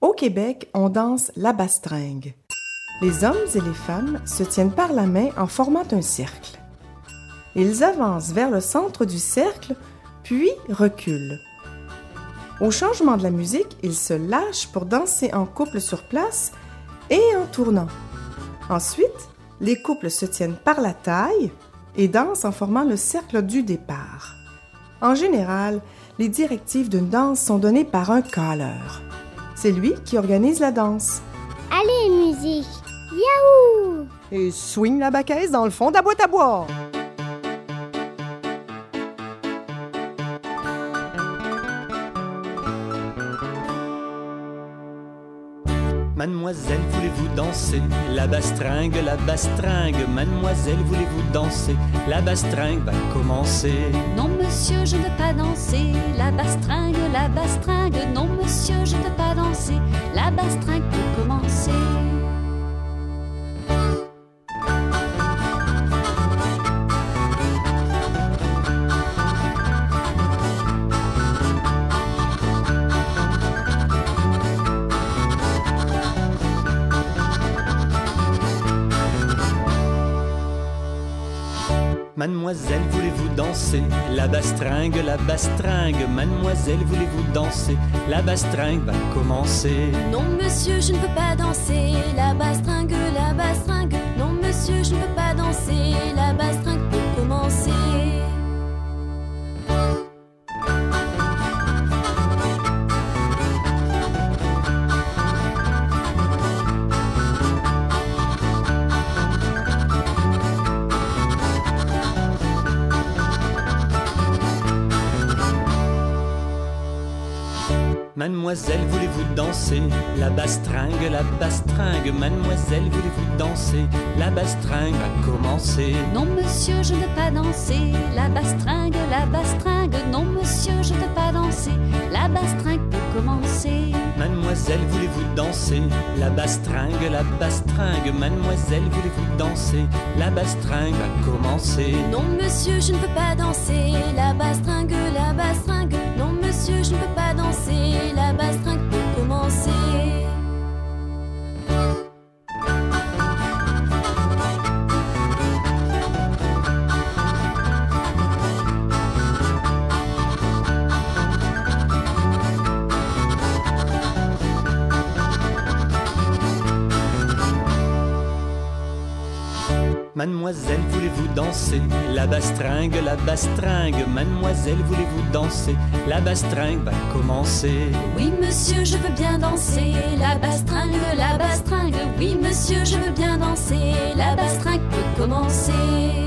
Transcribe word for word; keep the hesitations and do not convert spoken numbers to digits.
Au Québec, on danse la bastringue. Les hommes et les femmes se tiennent par la main en formant un cercle. Ils avancent vers le centre du cercle, puis reculent. Au changement de la musique, ils se lâchent pour danser en couple sur place et en tournant. Ensuite, les couples se tiennent par la taille et dansent en formant le cercle du départ. En général, les directives d'une danse sont données par un caleur. C'est lui qui organise la danse. Allez, musique! Yahoo! Et swing la baquette dans le fond de la boîte à boire. Mademoiselle, voulez-vous danser? La bastringue, la bastringue. Mademoiselle, voulez-vous danser? La bastringue va commencer. Non, monsieur, je ne veux pas danser. La bastringue, la bastringue. Non, monsieur, je ne veux pas danser. La bastringue peut commencer. Mademoiselle, voulez-vous danser? La bastringue, la bastringue. Mademoiselle, voulez-vous danser? La bastringue va commencer. Non, monsieur, je ne veux pas danser. La bastringue, la bastringue. Non, monsieur, je ne veux pas danser. La bastringue peut commencer. Mademoiselle, voulez-vous danser? La bastringue, la bastringue. Mademoiselle, voulez-vous danser? La bastringue va commencer. Non, monsieur, je ne veux pas danser. La bastringue, la bastringue. Non, monsieur, je ne veux pas danser. La bastringue peut commencer. Mademoiselle, voulez-vous danser? La bastringue, la bastringue. Mademoiselle, voulez-vous danser? La bastringue va commencer. Non, monsieur, je ne veux pas danser. La bastringue, la bastringue. Non, monsieur, je ne veux pas danser. La bastringue peut commencer. Mademoiselle, voulez-vous danser? La bastringue, la bastringue. Mademoiselle, voulez-vous danser? La bastringue va commencer. Oui, monsieur, je veux bien danser. La bastringue, la bastringue. Oui, monsieur, je veux bien danser. La bastringue peut commencer.